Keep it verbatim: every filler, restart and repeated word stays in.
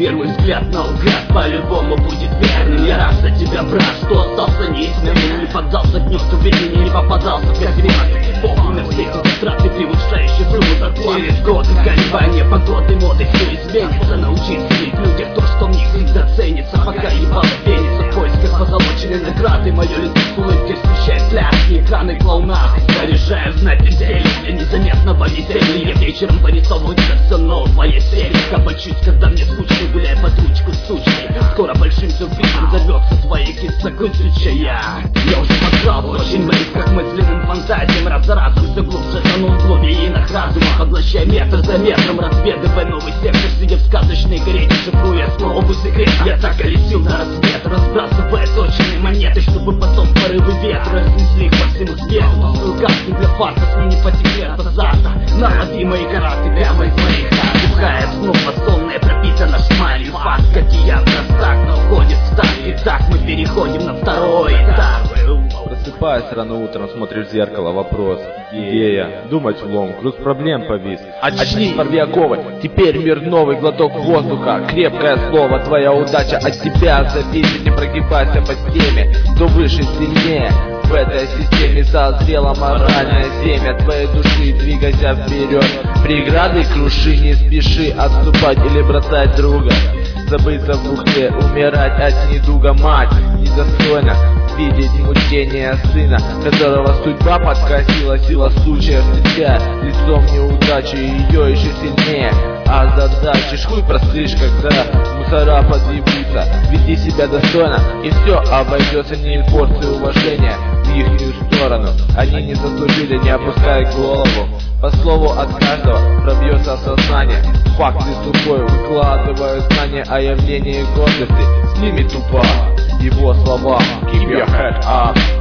Первый взгляд наугад по-любому будет верным. Я рад за тебя, брат, что остался неизменным. Не поддался гнету времени, не попадался в грязь. Вовремя встретил затраты, превышающие сумму зарплат. Через годы колебания, погоды, моды, все изменится. Научиться видеть в людях то, что в них всегда ценится. Пока ебало пенится в поисках позолоченной награды. Мое лицо с улыбкой встречает пляски, экраны клоуна. Заряжаю знать веселье для незаметного веселья. Вечером вырисовывается все новое серия. Кабачусь, когда мне скучно, гуляй под ручку с сучкой. Скоро большим сюрпризом зовется своей кислокусючая. Я уже подсрал очень близко к мысленным фантазиям. Раз за разом все глубже тонул в глубинах разума, поглощая метр за метром, разведывая новый сектор. Сидя в сказочной горе, дешифруя слово секрет. Я так колесил на рассвет, разбрасывая точные монеты, чтобы потом порывы ветра разнесли их по всему свету. Свою карту для фарта смени по секрету азарта. Налови мои караты прямо из моих карт. Бухая снова сонная, пропитана шмалью. Факт, как и я, простак, но уходит в так. И так мы переходим на второй этап. Просыпаясь рано утром, смотришь в зеркало, вопрос, идея, думать влом, груз проблем повис. Очнись, порви оковы, теперь мир новый, глоток воздуха, крепкое слово, твоя удача от тебя зависит, не прогибайся по теме, кто выше, сильнее. В этой системе созрело моральное семя твоей души, двигайся вперед. Преграды круши, не спеши отступать или бросать друга. Забыться в бухте, умирать от недуга. Мать недостойна видеть мучения сына, которого судьба подкосила, сила случая встречая лицом неудачи, ее еще сильнее озадачишь. Хуй простышь, когда мусора подъебутся. Веди себя достойно, и все обойдется не порцией уважения в ихнюю сторону. Они не заслужили, не опускай голову. По слову от каждого пробьется сознание. Факты сухой выкладывают знания о явлении гордости. С ними тупо его слова. Keep your head up.